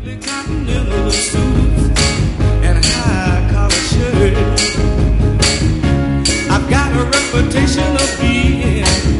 Continental suits and high collar shirts. I've got a reputation of being